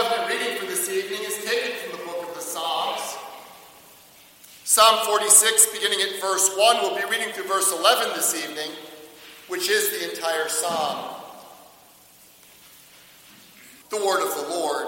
covenant reading for this evening is taken from the book of the Psalms. Psalm 46, beginning at verse 1, we'll be reading through verse 11 this evening, which is the entire psalm. The word of the Lord.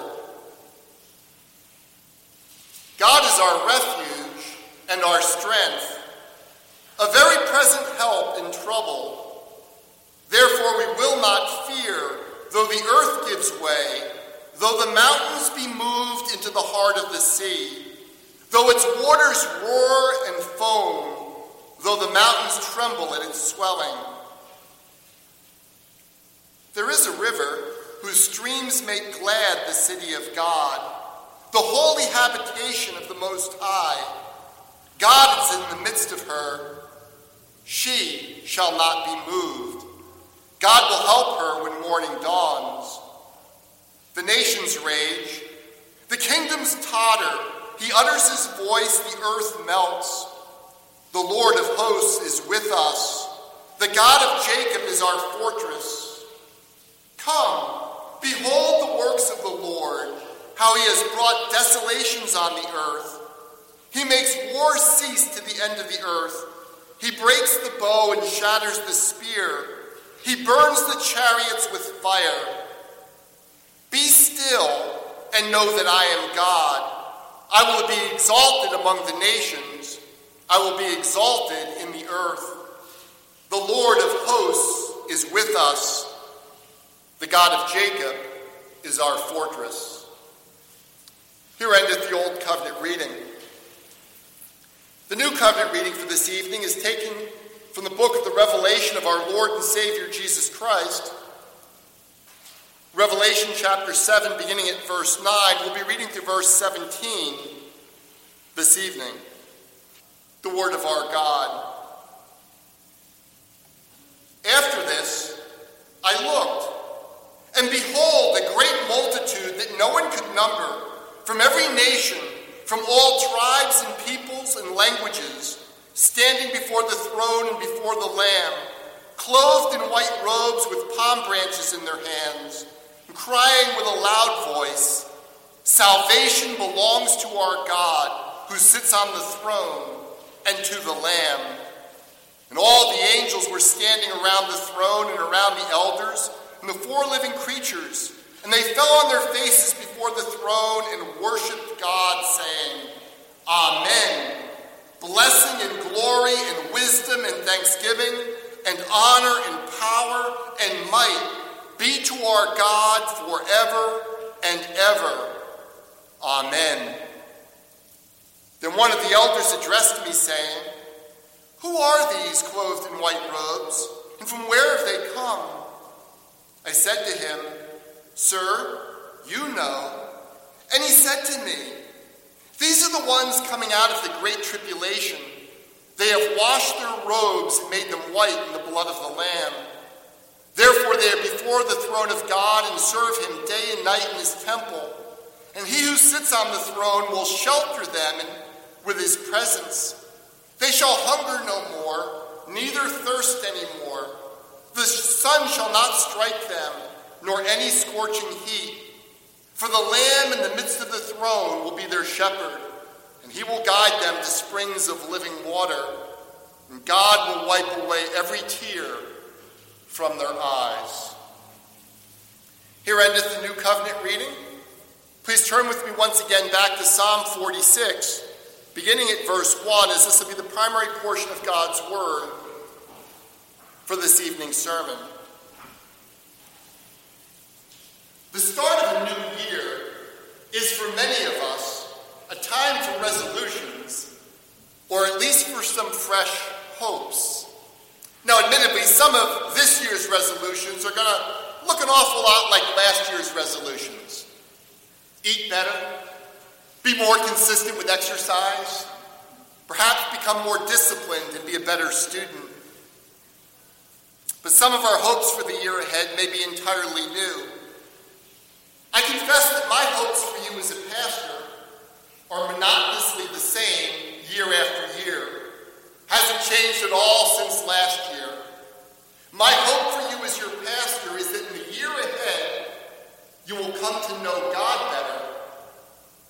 God is our refuge and our strength, a very present help in trouble. Therefore we will not fear, though the earth gives way, though the mountains be moved into the heart of the sea, though its waters roar and foam, though the mountains tremble at its swelling. There is a river whose streams make glad the city of God, the holy habitation of the Most High. God is in the midst of her. She shall not be moved. God will help her when morning dawns. The nations rage. The kingdoms totter. He utters his voice. The earth melts. The Lord of hosts is with us. The God of Jacob is our fortress. Come, behold the works of the Lord, how he has brought desolations on the earth. He makes war cease to the end of the earth. He breaks the bow and shatters the spear. He burns the chariots with fire. Be still and know that I am God. I will be exalted among the nations. I will be exalted in the earth. The Lord of hosts is with us. The God of Jacob is our fortress. Here endeth the Old Covenant reading. The New Covenant reading for this evening is taken from the book of the Revelation of our Lord and Savior Jesus Christ. Revelation chapter 7, beginning at verse 9. We'll be reading through verse 17 this evening. The word of our God. After this, I looked, and behold, a great multitude that no one could number, from every nation, from all tribes and peoples and languages, standing before the throne and before the Lamb, clothed in white robes with palm branches in their hands, and crying with a loud voice, "Salvation belongs to our God, who sits on the throne, and to the Lamb." And all the angels were standing around the throne and around the elders and the four living creatures, and they fell on their faces before the throne and worshipped God, saying, "Amen. Blessing and glory and wisdom and thanksgiving and honor and power and might be to our God forever and ever. Amen." Then one of the elders addressed me, saying, "Who are these clothed in white robes, and from where have they come?" I said to him, "Sir, you know." And he said to me, "These are the ones coming out of the great tribulation. They have washed their robes and made them white in the blood of the Lamb. Therefore they are before the throne of God and serve him day and night in his temple. And he who sits on the throne will shelter them with his presence. They shall hunger no more, neither thirst any more. The sun shall not strike them, nor any scorching heat. For the Lamb in the midst of the throne will be their shepherd, and he will guide them to springs of living water. And God will wipe away every tear from their eyes." Here endeth the New Covenant reading. Please turn with me once again back to Psalm 46, beginning at verse 1, as this will be the primary portion of God's word for this evening's sermon. The start of a new year is for many of us a time for resolutions, or at least for some fresh hopes. Now, admittedly, some of this year's resolutions are going to look an awful lot like last year's resolutions. Eat better, be more consistent with exercise, perhaps become more disciplined and be a better student. But some of our hopes for the year ahead may be entirely new. I confess that my hopes for you as a pastor are monotonously the same year after year. Hasn't changed at all since last year. My hope for you as your pastor is that in the year ahead, you will come to know God better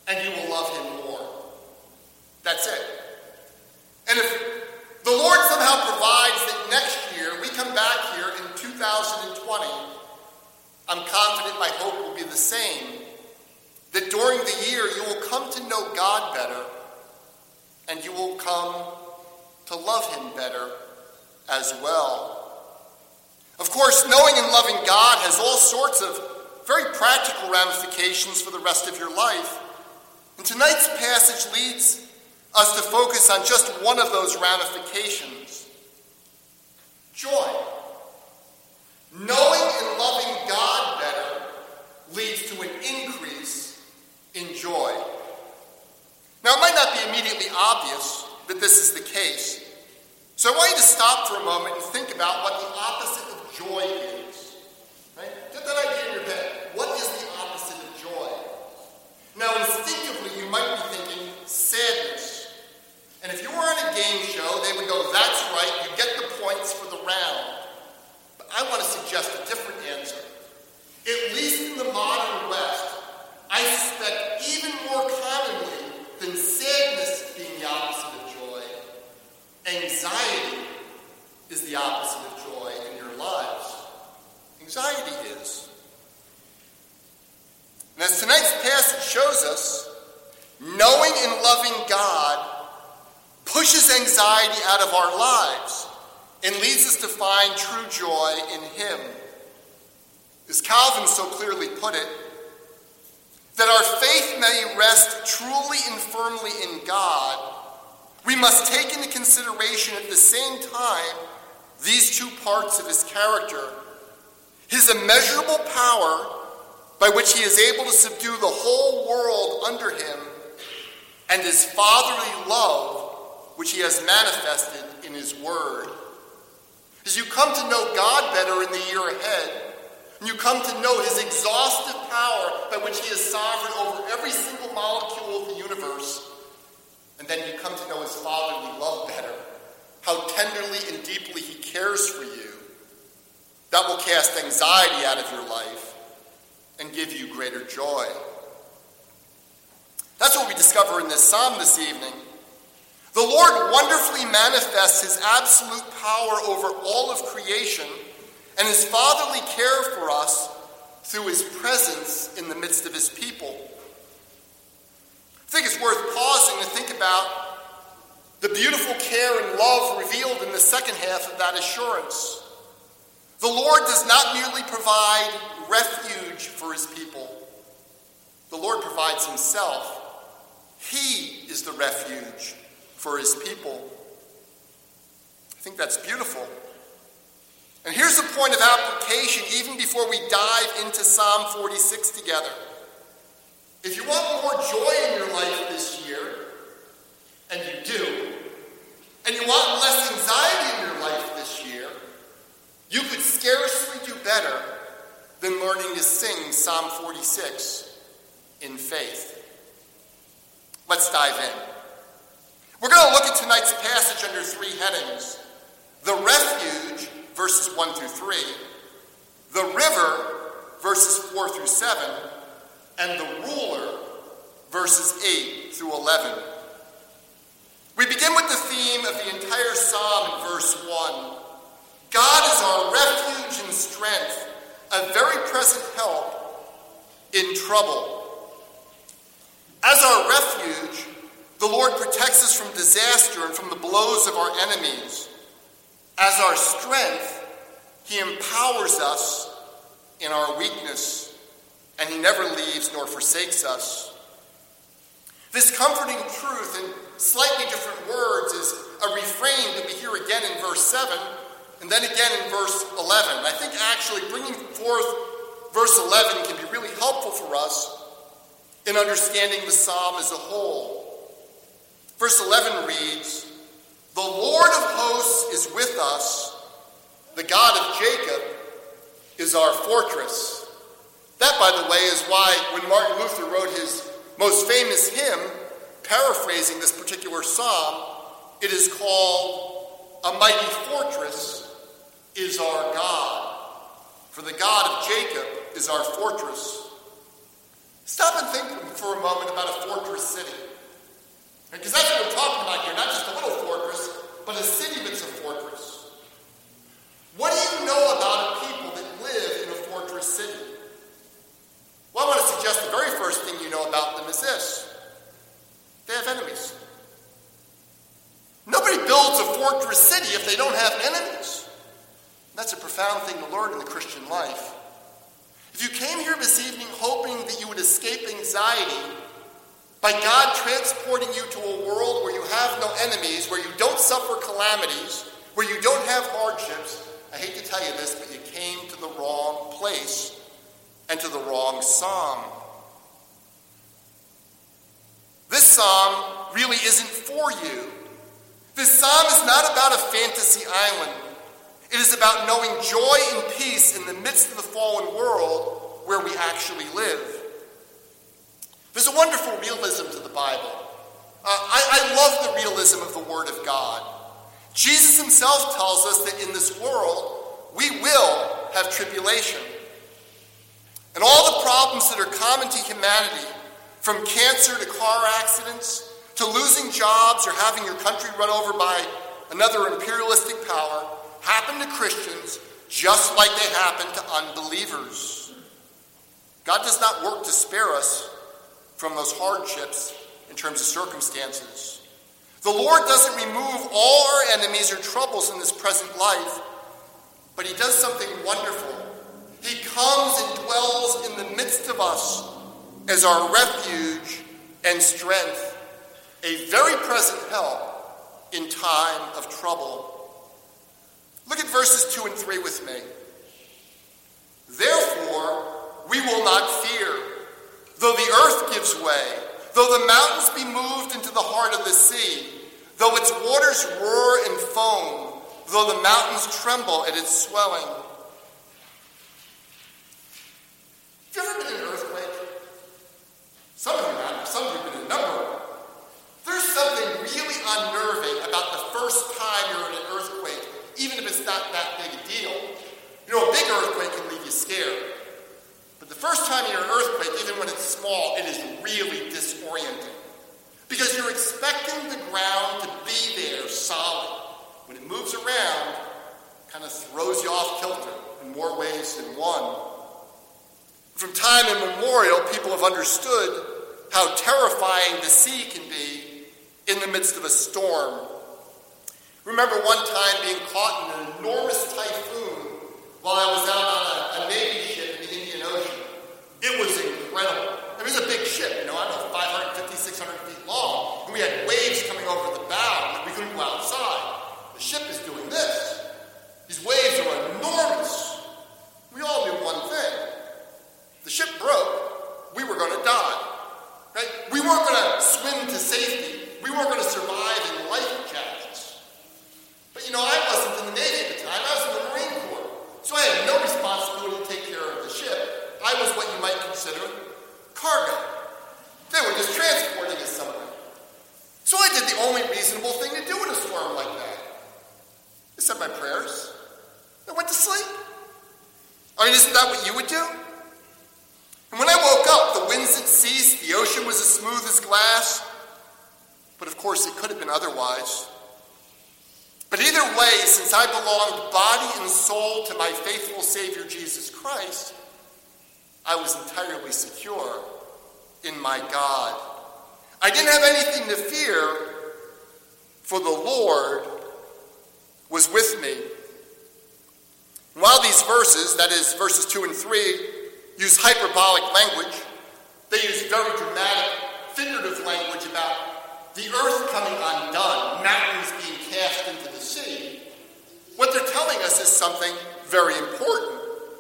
and you will love him more. That's it. And if the Lord somehow provides that next year we come back here in 2020, I'm confident my hope will be the same, that during the year you will come to know God better and you will come to love him better as well. Of course, knowing and loving God has all sorts of very practical ramifications for the rest of your life. And tonight's passage leads us to focus on just one of those ramifications: joy. Knowing and loving God better leads to an increase in joy. Now, it might not be immediately obvious that this is the case, so I want you to stop for a moment and think about what the opposite of joy is. Right? Get that idea in your head. What is the opposite of joy? Now, instinctively, you might be thinking sadness. And if you were on a game show, they would go, "That's right, you get the points for the round." But I want to suggest a different answer. At least in the modern West, I suspect even more commonly than sadness being the opposite of joy, anxiety is the opposite of joy in your lives. Anxiety is. And as tonight's passage shows us, knowing and loving God pushes anxiety out of our lives and leads us to find true joy in him. As Calvin so clearly put it, that our faith may rest truly and firmly in God, we must take into consideration at the same time these two parts of his character: his immeasurable power, by which he is able to subdue the whole world under him, and his fatherly love, which he has manifested in his word. As you come to know God better in the year ahead, and you come to know his exhaustive power by which he is sovereign over every single molecule of the universe, and then you come to know his fatherly love better, how tenderly and deeply he cares for you, that will cast anxiety out of your life and give you greater joy. That's what we discover in this psalm this evening. The Lord wonderfully manifests his absolute power over all of creation and his fatherly care for us through his presence in the midst of his people. I think it's worth pausing to think about the beautiful care and love revealed in the second half of that assurance. The Lord does not merely provide refuge for his people. The Lord provides himself. He is the refuge for his people. I think that's beautiful. And here's a point of application even before we dive into Psalm 46 together. If you want more joy in your life this year, and you do, and you want less anxiety in your life this year, you could scarcely do better than learning to sing Psalm 46 in faith. Let's dive in. We're going to look at tonight's passage under three headings: the refuge, verses 1 through 3, the river, verses 4 through 7, and the ruler, verses 8 through 11. We begin with the theme of the entire psalm in verse 1. God is our refuge and strength, a very present help in trouble. As our refuge, the Lord protects us from disaster and from the blows of our enemies. As our strength, he empowers us in our weakness, and he never leaves nor forsakes us. This comforting truth in slightly different words is a refrain that we hear again in verse 7 and then again in verse 11. I think actually bringing forth verse 11 can be really helpful for us in understanding the psalm as a whole. Verse 11 reads, "The Lord of hosts is with us. The God of Jacob is our fortress." That, by the way, is why when Martin Luther wrote his most famous hymn, paraphrasing this particular psalm, it is called "A Mighty Fortress is Our God." For the God of Jacob is our fortress. Stop and think for a moment about a fortress city. Because that's what we're talking about here, not just a little fortress, but a city that's a fortress. What do you know about a people that live in a fortress city? Well, I want to suggest the very first thing you know about them is this. They have enemies. Nobody builds a fortress city if they don't have enemies. That's a profound thing to learn in the Christian life. If you came here this evening hoping that you would escape anxiety by God transporting you to a world where you have no enemies, where you don't suffer calamities, where you don't have hardships, I hate to tell you this, but you came to the wrong place and to the wrong psalm. This psalm really isn't for you. This psalm is not about a fantasy island. It is about knowing joy and peace in the midst of the fallen world where we actually live. There's a wonderful realism to the Bible. I love the realism of the Word of God. Jesus himself tells us that in this world, we will have tribulation. And all the problems that are common to humanity, from cancer to car accidents, to losing jobs or having your country run over by another imperialistic power, happen to Christians just like they happen to unbelievers. God does not work to spare us from those hardships in terms of circumstances. The Lord doesn't remove all our enemies or troubles in this present life, but he does something wonderful. He comes and dwells in the midst of us as our refuge and strength, a very present help in time of trouble. Look at verses 2 and 3 with me. Therefore, we will not fear, though the earth gives way, though the mountains be moved into the heart of the sea, though its waters roar and foam, though the mountains tremble at its swelling. Have you ever been in an earthquake? Some of you have. Some of you have been in a number of them. There's something really unnerving about the first time you're in an earthquake, even if it's not that big a deal. You know, a big earthquake can leave you scared. But the first time you're in an earthquake, even when it's small, it is really disorienting. Because you're expecting the ground to be there solid. When it moves around, it kind of throws you off kilter in more ways than one. From time immemorial, people have understood how terrifying the sea can be in the midst of a storm. Remember one time being caught in an enormous typhoon while I was out on a Navy ship in the Indian Ocean. It was incredible. It was a big ship, I don't know, 550, 600 feet long. And we had waves coming over the bow, and we couldn't go outside. The ship is doing this. These waves are enormous. We all knew one thing. The ship broke, we were going to die. Right? We weren't going to swim to safety. We weren't going to survive in life jackets. But I wasn't in the Navy at the time. I was in the Marine Corps. So I had no responsibility to take care of the ship. I was what you might consider cargo. They were just transporting us somewhere. So I did the only reasonable thing to do in a storm like that. I said my prayers. I went to sleep. Isn't that what you would do? And when I woke up, the winds had ceased, the ocean was as smooth as glass. But of course, it could have been otherwise. But either way, since I belonged body and soul to my faithful Savior Jesus Christ, I was entirely secure in my God. I didn't have anything to fear, for the Lord was with me. And while these verses, that is verses 2 and 3, use hyperbolic language, they use very dramatic, figurative language about the earth coming undone, mountains being cast into the sea. What they're telling us is something very important.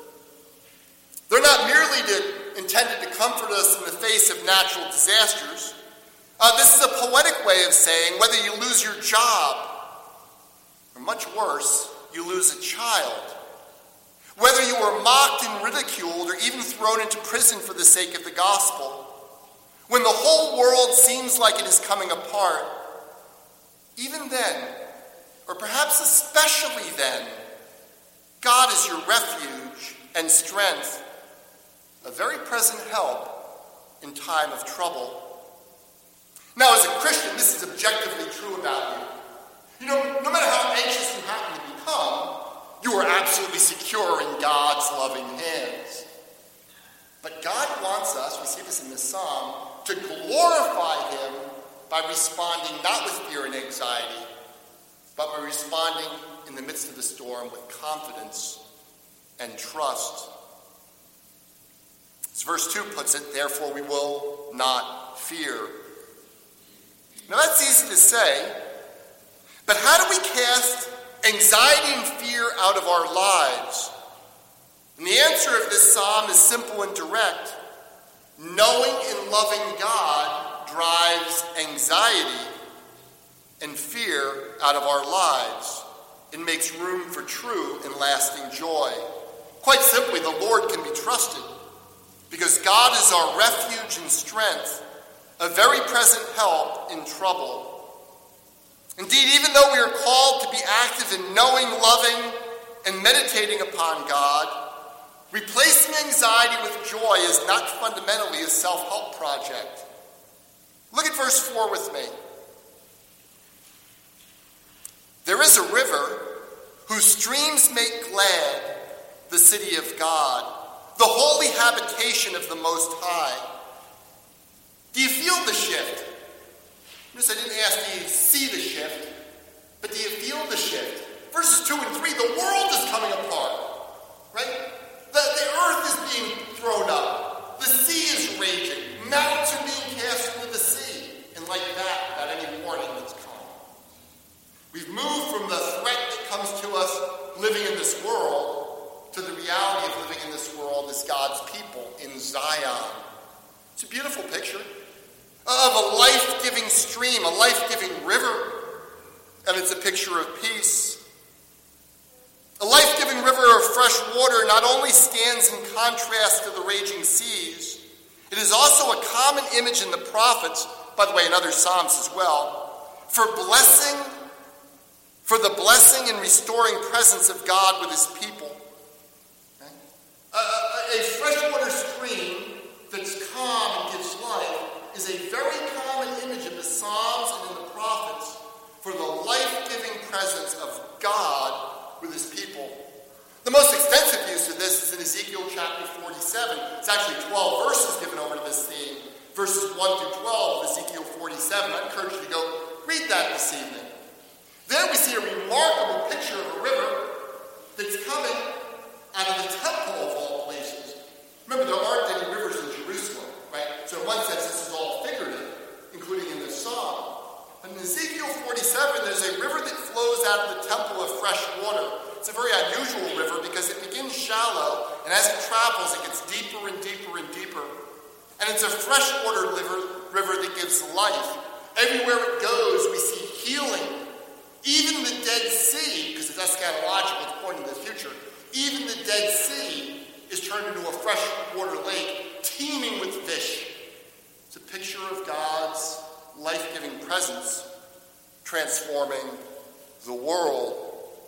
They're not merely intended to comfort us in the face of natural disasters. This is a poetic way of saying whether you lose your job, or much worse, you lose a child, whether you were mocked and ridiculed or even thrown into prison for the sake of the gospel, when the whole world seems like it is coming apart, even then, or perhaps especially then, God is your refuge and strength, a very present help in time of trouble. Now, as a Christian, this is objectively true about you. You know, no matter how anxious you happen to become, you are absolutely secure in God's loving hands. But God wants us, we see this in this psalm, to glorify him by responding not with fear and anxiety, but by responding in the midst of the storm with confidence and trust. As verse 2 puts it, therefore we will not fear. Now that's easy to say, but how do we cast anxiety and fear out of our lives? And the answer of this psalm is simple and direct. Knowing and loving God drives anxiety and fear out of our lives and makes room for true and lasting joy. Quite simply, the Lord can be trusted because God is our refuge and strength, a very present help in trouble. Indeed, even though we are called to be active in knowing, loving, and meditating upon God, replacing anxiety with joy is not fundamentally a self-help project. Look at verse 4 with me. There is a river whose streams make glad the city of God, the holy habitation of the Most High. Do you feel the shift? Notice I didn't ask, do you see the shift? But do you feel the shift? Verses 2 and 3, the world is coming apart, right? The earth is being thrown up. The sea is raging. Mountains are being cast into the sea. And like that, without any warning, that's come. We've moved from the threat that comes to us living in this world to the reality of living in this world as God's people in Zion. It's a beautiful picture of a life-giving stream, a life-giving river, and it's a picture of peace. A life-giving river of fresh water not only stands in contrast to the raging seas, it is also a common image in the prophets, by the way, in other psalms as well, for the blessing and restoring presence of God with his people. Okay? A freshwater stream that's calm and gives life is a very common image in the Psalms and in the prophets for the life-giving presence of God with his people. The most extensive use of this is in Ezekiel chapter 47. It's actually 12 verses given over to this theme. Verses 1 through 12 of Ezekiel 47. I encourage you to go read that this evening. There we see a remarkable picture of a river that's coming out of the temple of all places. Remember, there aren't any rivers in Jerusalem, right? So in one sense, this is all figurative, including in this psalm. But in Ezekiel 47, there's a river that flows out of the temple of fresh water. It's a very unusual river because it begins shallow, and as it travels, it gets deeper and deeper and deeper. And it's a freshwater river that gives life. Everywhere it goes, we see healing. Even the Dead Sea, because it's eschatological, it's pointing to the future, even the Dead Sea is turned into a freshwater lake teeming with fish. It's a picture of God's life-giving presence transforming the world.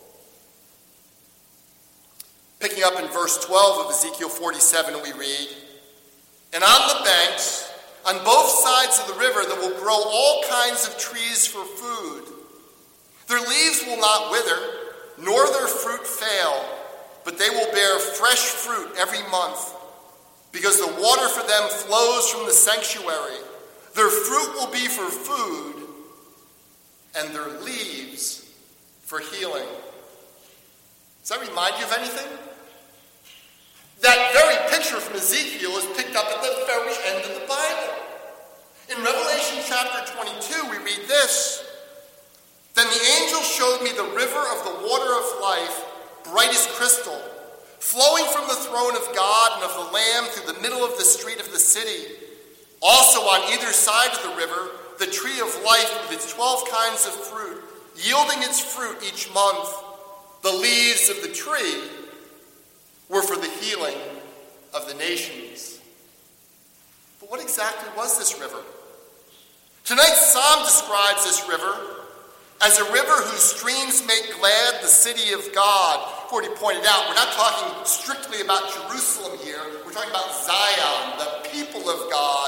Picking up in verse 12 of Ezekiel 47, we read, "And on the banks, on both sides of the river, there will grow all kinds of trees for food. Their leaves will not wither, nor their fruit fail, but they will bear fresh fruit every month, because the water for them flows from the sanctuary. Their fruit will be for food, and their leaves for healing." Does that remind you of anything? That very picture from Ezekiel is picked up at the very end of the Bible. In Revelation chapter 22, we read this, "Then the angel showed me the river of the water of life, bright as crystal, flowing from the throne of God and of the Lamb through the middle of the street of the city. Also on either side of the river, the tree of life with its 12 kinds of fruit, yielding its fruit each month. The leaves of the tree were for the healing of the nations." But what exactly was this river? Tonight's psalm describes this river as a river whose streams make glad the city of God. I've already pointed out, we're not talking strictly about Jerusalem here. We're talking about Zion, the people of God,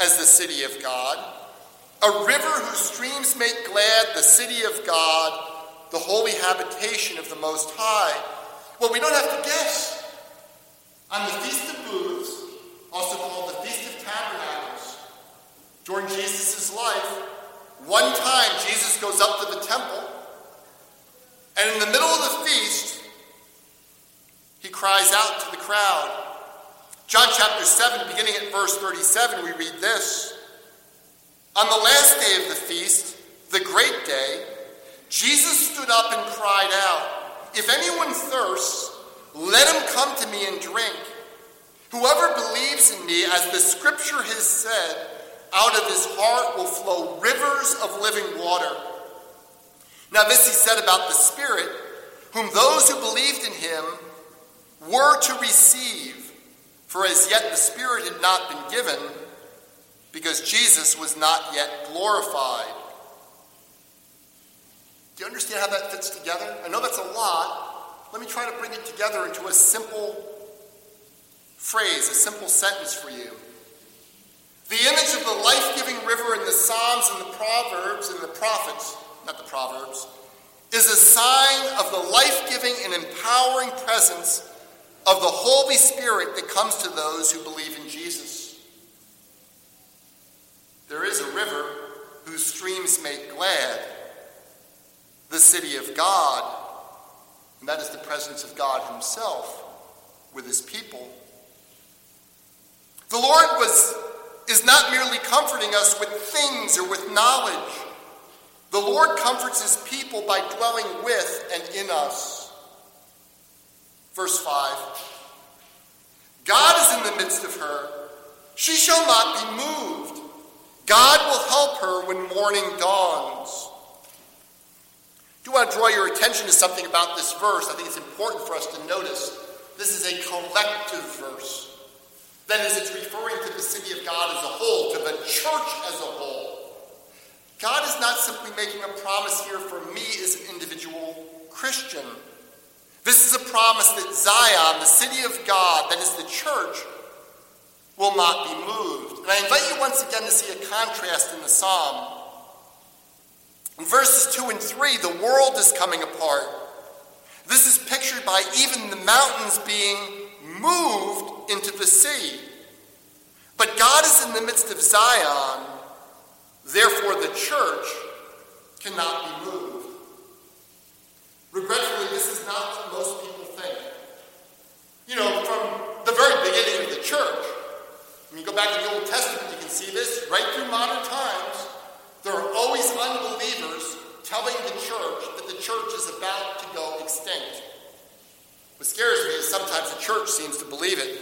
as the city of God, a river whose streams make glad the city of God, the holy habitation of the Most High. Well, we don't have to guess. On the Feast of Booths, also called the Feast of Tabernacles, during Jesus' life, one time Jesus goes up to the temple, and in the middle of the feast, he cries out to the crowd. John chapter 7, beginning at verse 37, we read this. On the last day of the feast, the great day, Jesus stood up and cried out, "If anyone thirsts, let him come to me and drink. Whoever believes in me, as the scripture has said, out of his heart will flow rivers of living water." Now this he said about the Spirit, whom those who believed in him were to receive, for as yet the Spirit had not been given, because Jesus was not yet glorified. Do you understand how that fits together? I know that's a lot. Let me try to bring it together into a simple phrase, a simple sentence for you. The image of the life-giving river in the Psalms and the Proverbs and the prophets, not the Proverbs, is a sign of the life-giving and empowering presence of the Holy Spirit that comes to those who believe in Jesus. There is a river whose streams make glad the city of God, and that is the presence of God himself with his people. The Lord is not merely comforting us with things or with knowledge. The Lord comforts his people by dwelling with and in us. Verse 5. God is in the midst of her. She shall not be moved. God will help her when morning dawns. I do want to draw your attention to something about this verse. I think it's important for us to notice. This is a collective verse. That is, it's referring to the city of God as a whole, to the church as a whole. God is not simply making a promise here for me as an individual Christian. This is a promise that Zion, the city of God, that is the church, will not be moved. And I invite you once again to see a contrast in the psalm. In verses 2 and 3, the world is coming apart. This is pictured by even the mountains being moved into the sea. But God is in the midst of Zion, therefore the church cannot be moved. Regretfully, this is not what most people think. You know, from the very beginning of the church, when you go back to the Old Testament, you can see this right through modern times. There are always unbelievers telling the church that the church is about to go extinct. What scares me is sometimes the church seems to believe it.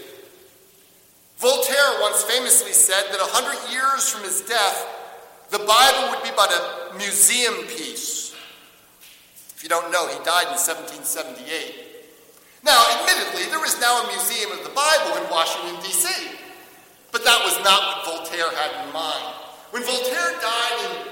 Voltaire once famously said that 100 years from his death, the Bible would be but a museum piece. If you don't know, he died in 1778. Now, admittedly, there is now a museum of the Bible in Washington, D.C., but that was not what Voltaire had in mind. When Voltaire died in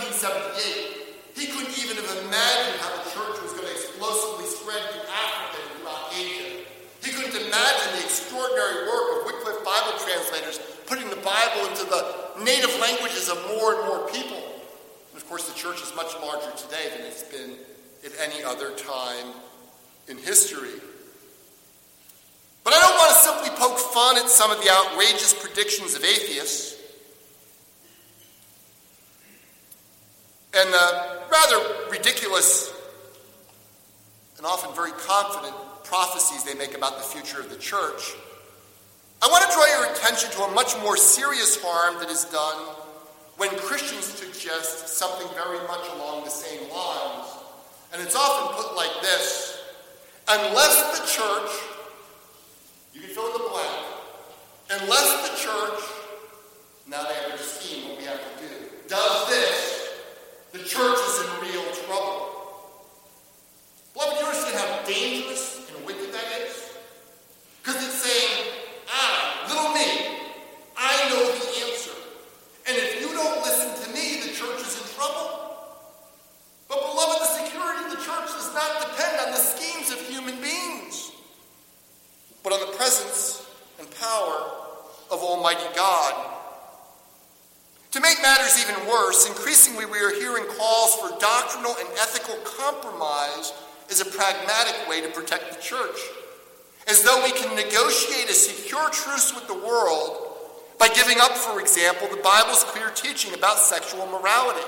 1778, he couldn't even have imagined how the church was going to explosively spread to Africa and throughout Asia. He couldn't imagine the extraordinary work of Wycliffe Bible translators putting the Bible into the native languages of more and more people. And of course, the church is much larger today than it's been at any other time in history. But I don't want to simply poke fun at some of the outrageous predictions of atheists and the rather ridiculous and often very confident prophecies they make about the future of the church. I want to draw your attention to a much more serious harm that is done when Christians suggest something very much along the same lines. And it's often put like this: unless the church, you can fill in the blank, unless the church, now they have a scheme what we have to do, does this, the church is in real trouble. Beloved, you understand how dangerous and wicked that is? Because it's saying, little me, I know the answer. And if you don't listen to me, the church is in trouble. But beloved, the security of the church does not depend on the schemes of human beings, but on the presence and power of Almighty God. To make matters even worse, increasingly we are hearing calls for doctrinal and ethical compromise as a pragmatic way to protect the church, as though we can negotiate a secure truce with the world by giving up, for example, the Bible's clear teaching about sexual morality.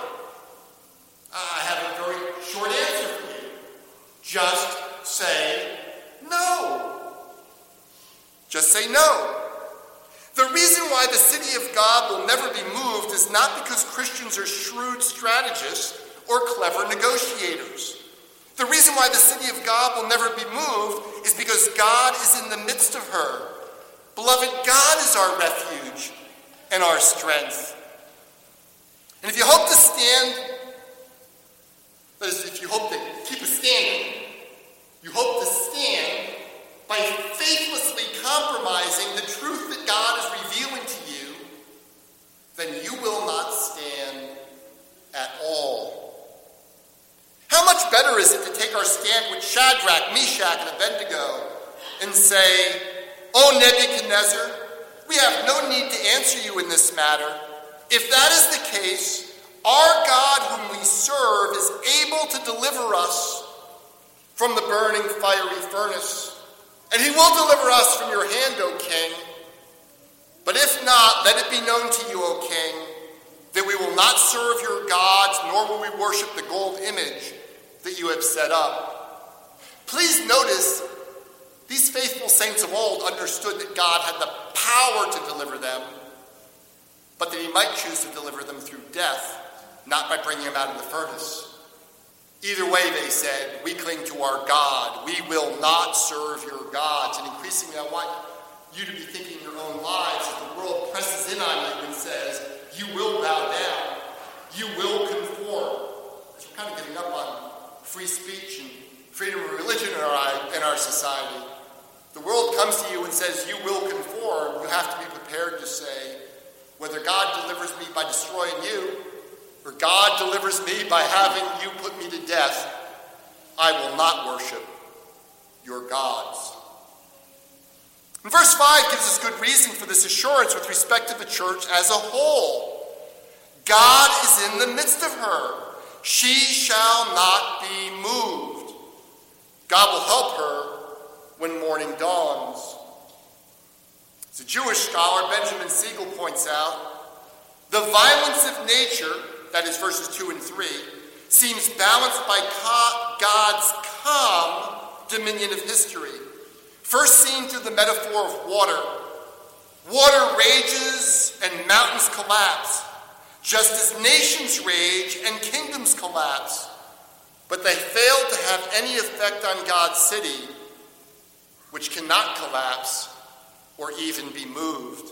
I have a very short answer for you. Just say no. Just say no. The reason why the city of God will never be moved is not because Christians are shrewd strategists or clever negotiators. The reason why the city of God will never be moved is because God is in the midst of her. Beloved, God is our refuge and our strength. And if you hope to stand, that is, if you hope to keep a standing, you hope to stand by faithlessly compromising the truth that God is revealing to you, then you will not stand at all. How much better is it to take our stand with Shadrach, Meshach, and Abednego and say, "O Nebuchadnezzar, we have no need to answer you in this matter. If that is the case, our God whom we serve is able to deliver us from the burning fiery furnace. And he will deliver us from your hand, O king. But if not, let it be known to you, O king, that we will not serve your gods, nor will we worship the gold image that you have set up." Please notice, these faithful saints of old understood that God had the power to deliver them, but that he might choose to deliver them through death, not by bringing them out of the furnace. Either way, they said, we cling to our God. We will not serve your gods. And increasingly, I want you to be thinking your own lives as the world presses in on you and says, you will bow down. You will conform. Because we're kind of giving up on free speech and freedom of religion in our society. The world comes to you and says, you will conform. You have to be prepared to say, whether God delivers me by destroying you, or God delivers me by having you put me to death, I will not worship your gods. And verse 5 gives us good reason for this assurance with respect to the church as a whole. God is in the midst of her. She shall not be moved. God will help her when morning dawns. As a Jewish scholar, Benjamin Siegel, points out, the violence of nature, that is verses 2 and 3, seems balanced by God's calm dominion of history. First seen through the metaphor of water. Water rages and mountains collapse, just as nations rage and kingdoms collapse. But they fail to have any effect on God's city, which cannot collapse or even be moved.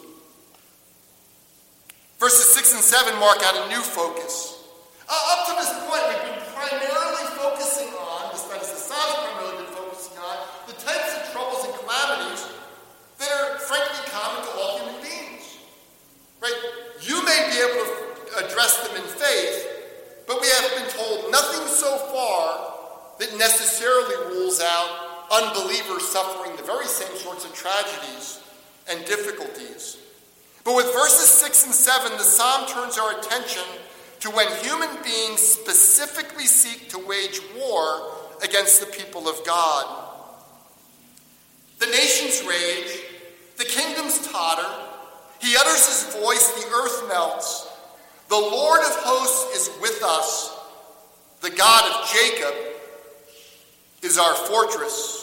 Verses 6 and 7 mark out a new focus. Up to this point, we've been primarily focusing on, that is, the Psalms primarily been focusing on, the types of troubles and calamities that are frankly common to all human beings. Right? You may be able to address them in faith, but we have been told nothing so far that necessarily rules out unbelievers suffering the very same sorts of tragedies and difficulties. But with verses 6 and 7, the psalm turns our attention to when human beings specifically seek to wage war against the people of God. The nations rage, the kingdoms totter, he utters his voice, the earth melts. The Lord of hosts is with us. The God of Jacob is our fortress.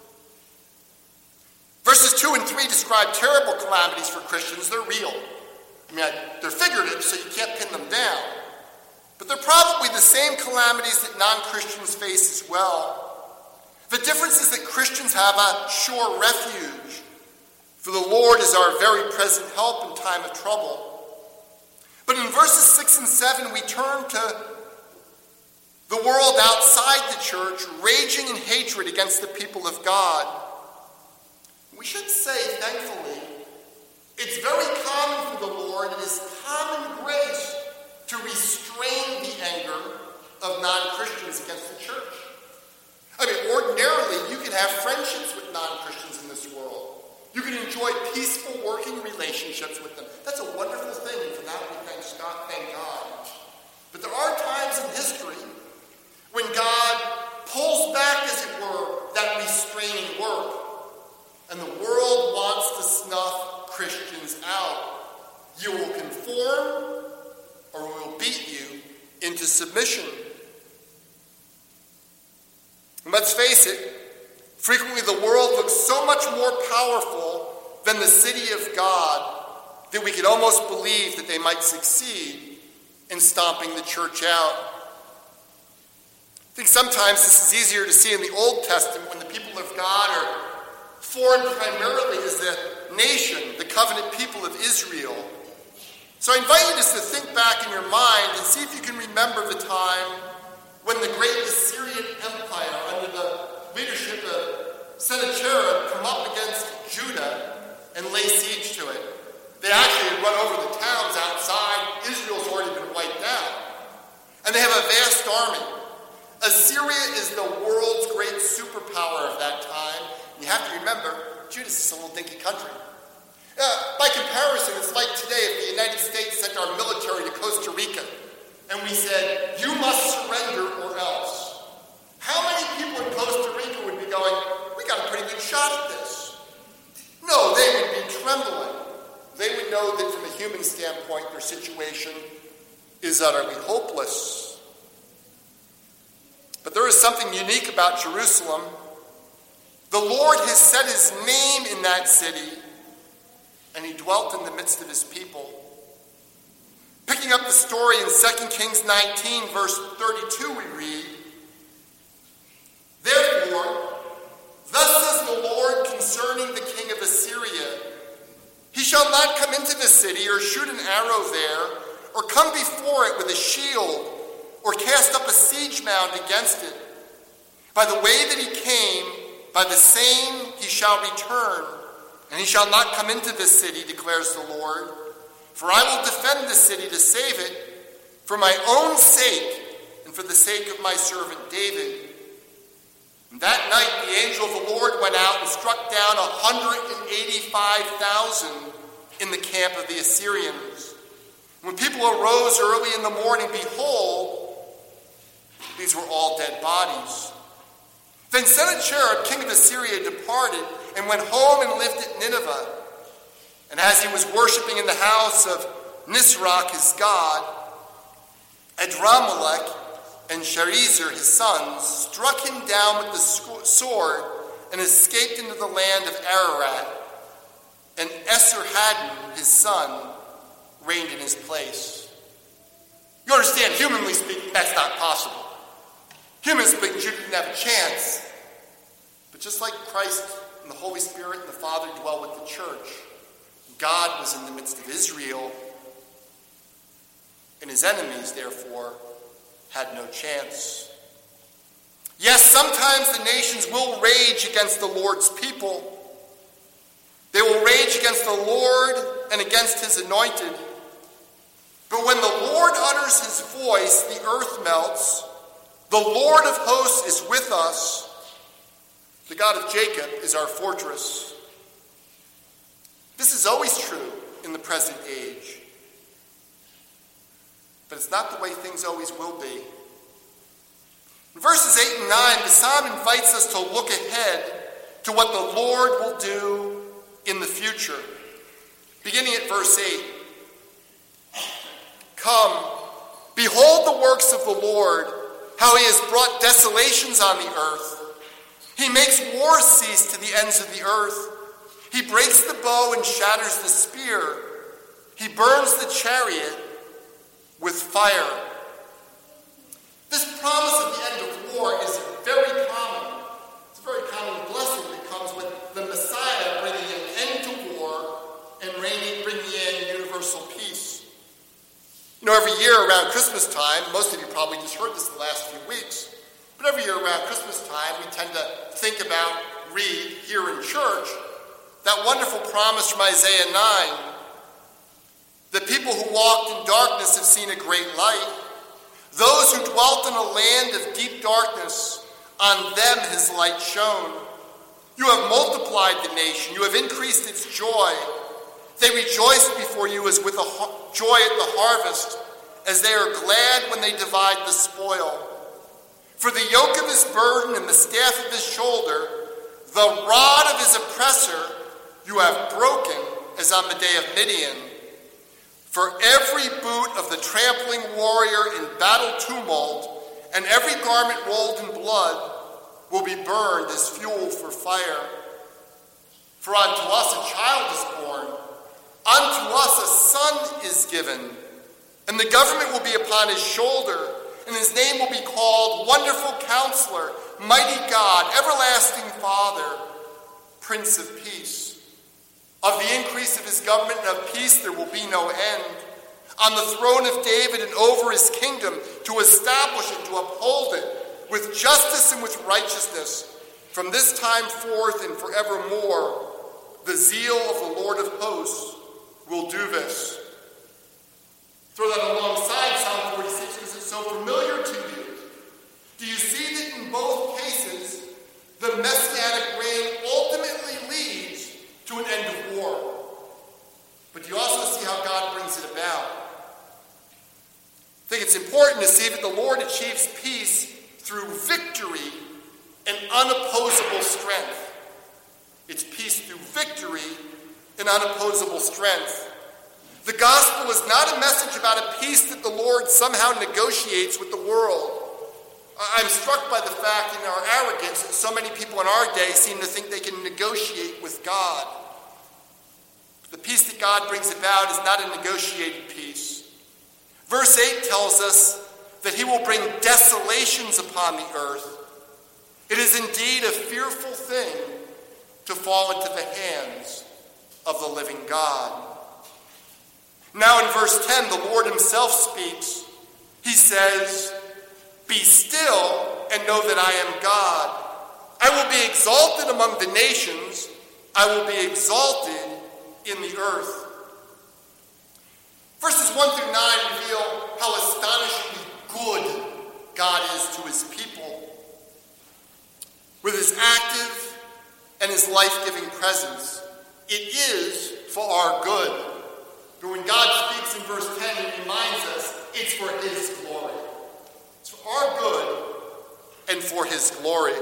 Verses 2 and 3 describe terrible calamities for Christians. They're real. They're figurative, so you can't pin them down. But they're probably the same calamities that non-Christians face as well. The difference is that Christians have a sure refuge, for the Lord is our very present help in time of trouble. But in verses 6 and 7, we turn to the world outside the church, raging in hatred against the people of God. We should say, thankfully, it's very common for the Lord, it is common grace to restrain the anger of non-Christians against the church. Ordinarily, you can have friendships with non-Christians in this world. You can enjoy peaceful working relationships with them. That's a wonderful thing, and for that we thank Christians out. You will conform, or we will beat you into submission. And let's face it, frequently the world looks so much more powerful than the city of God that we could almost believe that they might succeed in stomping the church out. I think sometimes this is easier to see in the Old Testament when the people of God are formed primarily as the nation, the covenant people of Israel. So I invite you just to think back in your mind and see if you can remember the time when the great Assyrian Empire, under the leadership of Sennacherib, come up against Judah and lay siege to it. They actually had run over the towns outside. Israel's already been wiped out. And they have a vast army. Assyria is the world's great superpower of that time. You have to remember, Judah is a little dinky country. By comparison, it's like today if the United States sent our military to Costa Rica and we said, you must surrender or else. How many people in Costa Rica would be going, we got a pretty good shot at this? No, they would be trembling. They would know that from a human standpoint, their situation is utterly hopeless. But there is something unique about Jerusalem. The Lord has set his name in that city, and he dwelt in the midst of his people. Picking up the story in 2 Kings 19, verse 32, we read, Therefore, thus says the Lord concerning the king of Assyria, he shall not come into the city or shoot an arrow there, or come before it with a shield, or cast up a siege mound against it. By the way that he came, by the same he shall return, and he shall not come into this city, declares the Lord. For I will defend the city to save it, for my own sake, and for the sake of my servant David. And that night the angel of the Lord went out and struck down 185,000 in the camp of the Assyrians. When people arose early in the morning, behold, these were all dead bodies. Then Sennacherib, king of Assyria, departed and went home and lived at Nineveh. And as he was worshiping in the house of Nisroch, his god, Adramelech and Sharezer, his sons, struck him down with the sword and escaped into the land of Ararat. And Esarhaddon, his son, reigned in his place. You understand, humanly speaking, that's not possible. Humanly speaking, Judah didn't have a chance. But just like Christ and the Holy Spirit and the Father dwell with the church, God was in the midst of Israel, and his enemies, therefore, had no chance. Yes, sometimes the nations will rage against the Lord's people. They will rage against the Lord and against his anointed. But when the Lord utters his voice, the earth melts. The Lord of hosts is with us. The God of Jacob is our fortress. This is always true in the present age. But it's not the way things always will be. In verses 8 and 9, the psalm invites us to look ahead to what the Lord will do in the future. Beginning at verse 8. Come, behold the works of the Lord, how he has brought desolations on the earth. He makes war cease to the ends of the earth. He breaks the bow and shatters the spear. He burns the chariot with fire. This promise of the end of war is very common. It's a very common blessing that comes with the Messiah bringing an end to war and bringing in universal peace. You know, every year around Christmas time, most of you probably just heard this the last few weeks, but every year around Christmas time, we tend to think about, read here in church, that wonderful promise from Isaiah 9. The people who walked in darkness have seen a great light. Those who dwelt in a land of deep darkness, on them his light shone. You have multiplied the nation. You have increased its joy. They rejoiced before you as with a joy at the harvest, as they are glad when they divide the spoil. For the yoke of his burden and the staff of his shoulder, the rod of his oppressor, you have broken as on the day of Midian. For every boot of the trampling warrior in battle tumult and every garment rolled in blood will be burned as fuel for fire. For unto us a child is born, unto us a son is given, and the government will be upon his shoulder, and his name will be called Wonderful Counselor, Mighty God, Everlasting Father, Prince of Peace. Of the increase of his government and of peace there will be no end. On the throne of David and over his kingdom, to establish it, to uphold it, with justice and with righteousness, from this time forth and forevermore. The zeal of the Lord of hosts will do this. Throw that alongside Psalm 46 because it's so familiar to you. Do you see that in both cases, the messianic reign ultimately leads to an end of war? But do you also see how God brings it about? I think it's important to see that the Lord achieves peace through victory and unopposable strength. It's peace through victory and unopposable strength. The gospel is not a message about a peace that the Lord somehow negotiates with the world. I'm struck by the fact in our arrogance that so many people in our day seem to think they can negotiate with God. The peace that God brings about is not a negotiated peace. Verse 8 tells us that he will bring desolations upon the earth. It is indeed a fearful thing to fall into the hands of the living God. Now in verse 10, the Lord himself speaks. He says, "Be still and know that I am God. I will be exalted among the nations. I will be exalted in the earth." Verses 1 through 9 reveal how astonishingly good God is to his people. With his active and his life-giving presence, it is for our good. But when God speaks in verse 10, he reminds us it's for his glory. It's for our good and for his glory.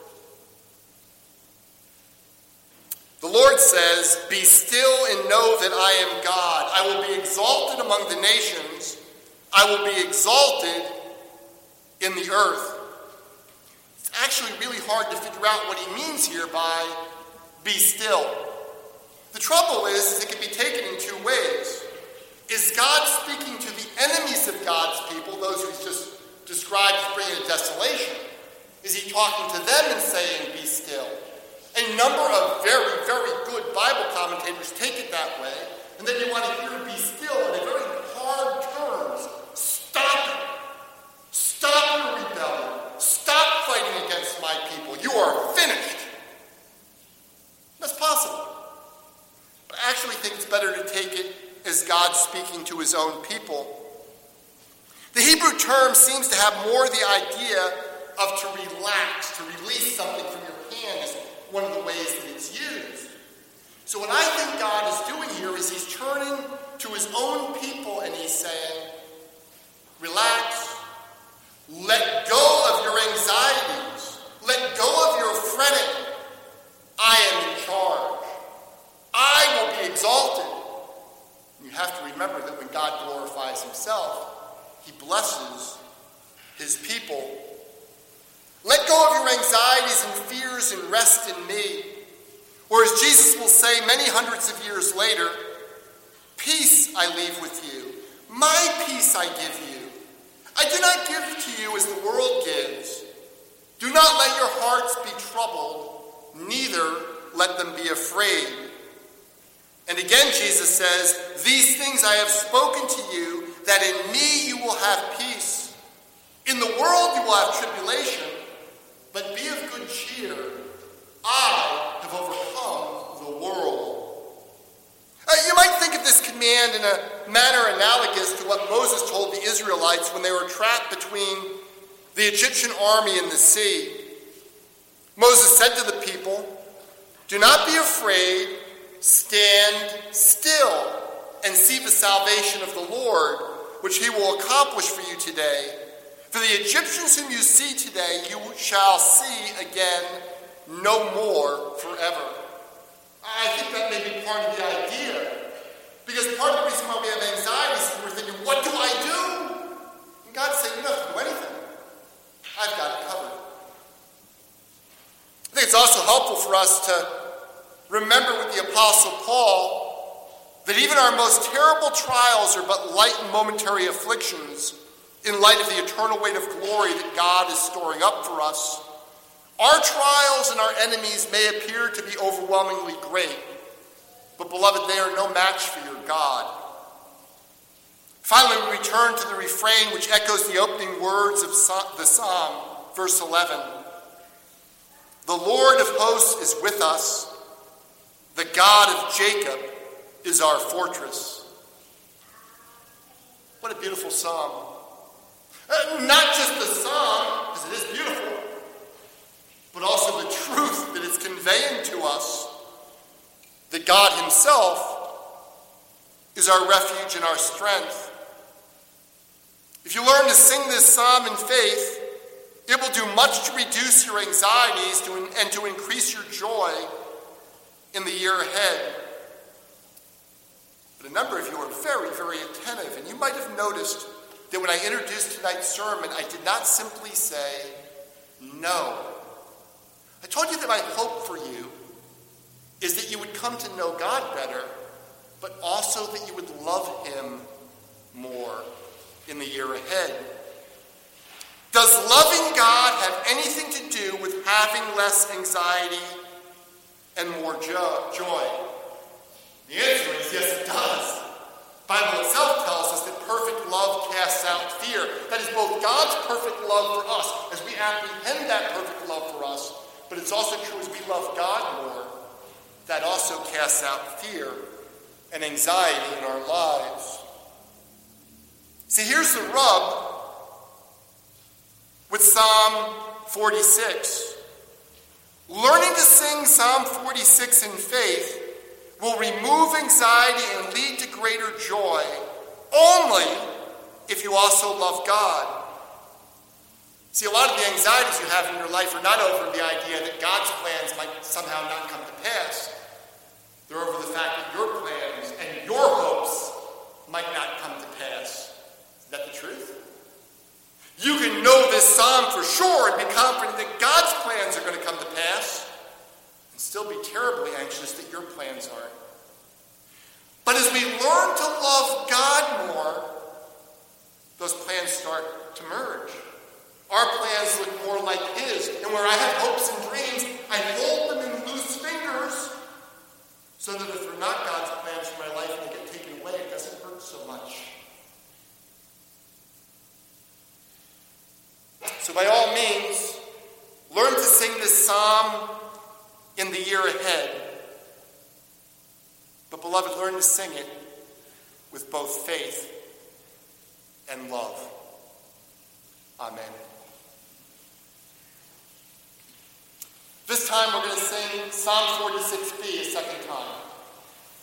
The Lord says, "Be still and know that I am God. I will be exalted among the nations. I will be exalted in the earth." It's actually really hard to figure out what he means here by "be still." The trouble is it can be taken in two ways. Is God speaking to the enemies of God's people, those who he's just described as bringing a desolation? Is he talking to them and saying, "Be still"? A number of very, very good Bible commentators take it that way, and then you want to hear "be still" in a very hard terms. Stop it. Stop your rebellion. Stop fighting against my people. You are finished. That's possible. But I actually think it's better to take it as God speaking to his own people. The Hebrew term seems to have more the idea of to relax, to release something from your hand is one of the ways that it's used. So what I think God is doing here is he's turning to his own people and he's saying, relax, let go of your anxieties, let go of your fretting. I am in charge. I will be exalted. You have to remember that when God glorifies himself, he blesses his people. Let go of your anxieties and fears and rest in me. Or as Jesus will say many hundreds of years later, peace I leave with you. My peace I give you. I do not give to you as the world gives. Do not let your hearts be troubled, neither let them be afraid. And again Jesus says, these things I have spoken to you, that in me you will have peace. In the world you will have tribulation, but be of good cheer. I have overcome the world. You might think of this command in a manner analogous to what Moses told the Israelites when they were trapped between the Egyptian army and the sea. Moses said to the people, do not be afraid, stand still and see the salvation of the Lord, which he will accomplish for you today. For the Egyptians whom you see today, you shall see again no more forever. I think that may be part of the idea. Because part of the reason why we have anxiety is we're thinking, what do I do? And God's saying, you don't have to do anything. I've got it covered. I think it's also helpful for us to remember with the Apostle Paul that even our most terrible trials are but light and momentary afflictions in light of the eternal weight of glory that God is storing up for us. Our trials and our enemies may appear to be overwhelmingly great, but beloved, they are no match for your God. Finally, we return to the refrain which echoes the opening words of the psalm, verse 11. The Lord of hosts is with us. The God of Jacob is our fortress. What a beautiful psalm. Not just the psalm, because it is beautiful, but also the truth that it's conveying to us that God himself is our refuge and our strength. If you learn to sing this psalm in faith, it will do much to reduce your anxieties and to increase your joy in the year ahead. But a number of you are very, very attentive, and you might have noticed that when I introduced tonight's sermon, I did not simply say, no. I told you that my hope for you is that you would come to know God better, but also that you would love him more in the year ahead. Does loving God have anything to do with having less anxiety and more joy? The answer is yes, it does. The Bible itself tells us that perfect love casts out fear. That is both God's perfect love for us as we apprehend that perfect love for us, but it's also true as we love God more. That also casts out fear and anxiety in our lives. See, here's the rub with Psalm 46. Learning to sing Psalm 46 in faith will remove anxiety and lead to greater joy only if you also love God. See, a lot of the anxieties you have in your life are not over the idea that God's plans might somehow not come to pass. They're over the fact that your plans and your hopes might not come to pass. Is that the truth? You can know this psalm for sure and be confident that God's plans are going to come to pass and still be terribly anxious that your plans aren't. But as we learn to love God more, those plans start to merge. Our plans look more like his. And where I have hopes and dreams, I hold them in loose fingers so that if they're not God's plans for my life and they get taken away, it doesn't hurt so much. So by all means, learn to sing this psalm in the year ahead. But beloved, learn to sing it with both faith and love. Amen. This time we're going to sing Psalm 46b a second time.